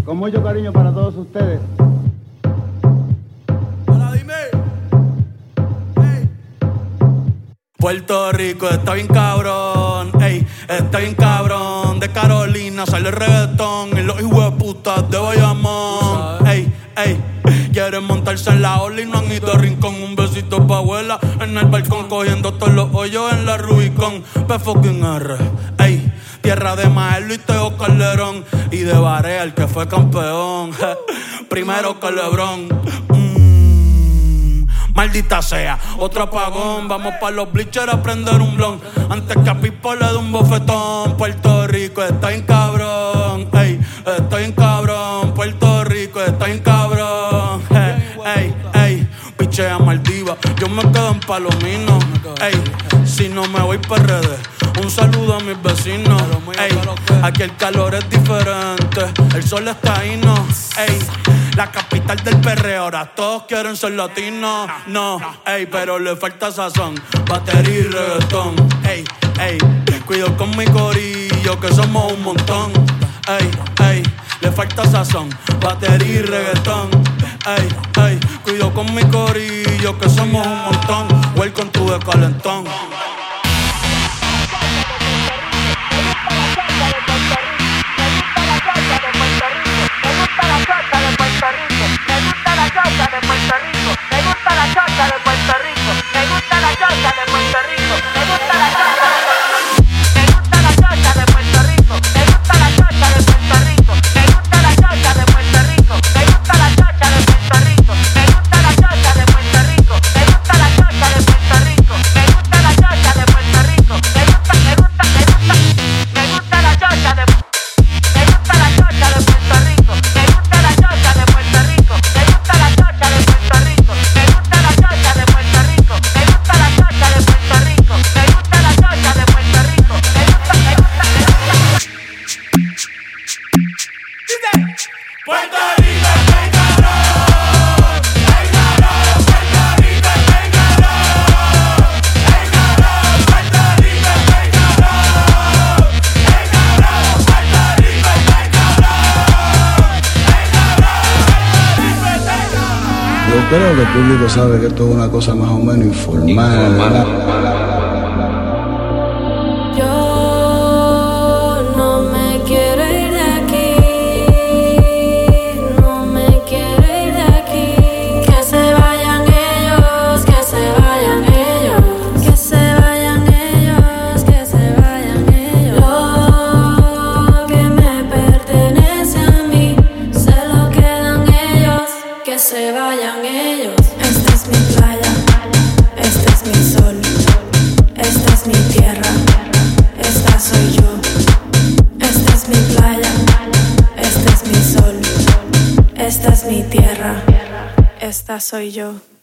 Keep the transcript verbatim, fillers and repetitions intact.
Con mucho cariño para todos ustedes. Hola, dime. Hey. Puerto Rico está bien cabrón, ey, está bien cabrón. De Carolina sale el reggaetón y los hijueputas de Bayamón. Ey, ey, quieren montarse en la ola y no han ido a Rincón. Un besito pa' abuela en el balcón, cogiendo todos los hoyos en la Rubicón. P fucking R, ey, tierra de Maelo y Teo Calderón. Y de Barea, el que fue campeón. Primero que LeBron. mm, Maldita sea, otro apagón. Vamos pa' los bleachers a prender un blon. Antes que a Pipo le dé un bofetón. Puerto Rico está bien cabrón, ey, está bien cabrón. Puerto Rico está bien cabrón, ey, ey, ey. Pichea Maldiva, yo me quedo en Palomino, ey, si no me voy pa' R D. Un saludo a mis vecinos, ey, aquí el calor es diferente, el sol está ahí, no, ey, la capital del perreo, ahora todos quieren ser latinos, no, ey, pero le falta sazón, batería y reggaetón, ey, ey, cuido con mi corillo que somos un montón, ey, ey, le falta sazón, batería y reggaetón, ey, ey, cuido con mi corillo que somos un montón, welcome to the calentón. Yo creo que el público sabe que esto es una cosa más o menos informal. informal. Se vayan ellos. Esta es mi playa, este es mi sol, esta es mi tierra, esta soy yo. Esta es mi playa, este es mi sol, esta es mi tierra, esta soy yo.